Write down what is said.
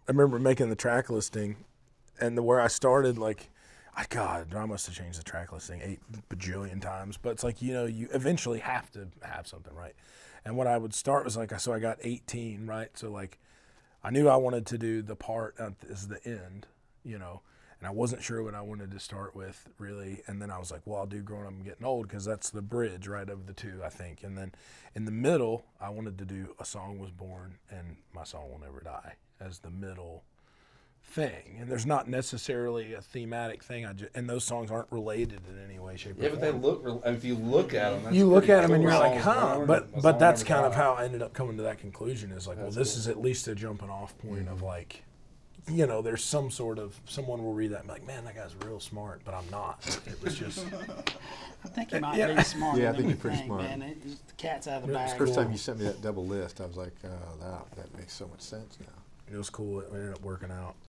remember making the track listing, and where I started, like, God, I must have changed the track listing 8 bajillion times. But it's like, you eventually have to have something, right? And what I would start was like, so I got 18, right? So like, I knew I wanted to do the part as the end, and I wasn't sure what I wanted to start with really. And then I was like, well, I'll do Growing Up and Getting Old because that's the bridge, right, of the two, I think. And then in the middle, I wanted to do A Song Was Born and My Song Will Never Die as the middle thing. And there's not necessarily a thematic thing. And those songs aren't related in any way, shape, or Yeah, form. but they look. If you look at them, that's You look at them cool. and you're My like, Song Was huh? Born, But My Song that's Never kind of Died. how I ended up coming to that conclusion. Is like, well, this is at least a jumping off point of like, there's some sort of, someone will read that and be like, man, that guy's real smart, but I'm not. It was just, I think you might be smarter Yeah, I than think you you're pretty think, smart. man. The cat's out of the Yeah, bag. it's First cool. time you sent me that double list, I was like, oh, that makes so much sense now. it was cool. It ended up working out.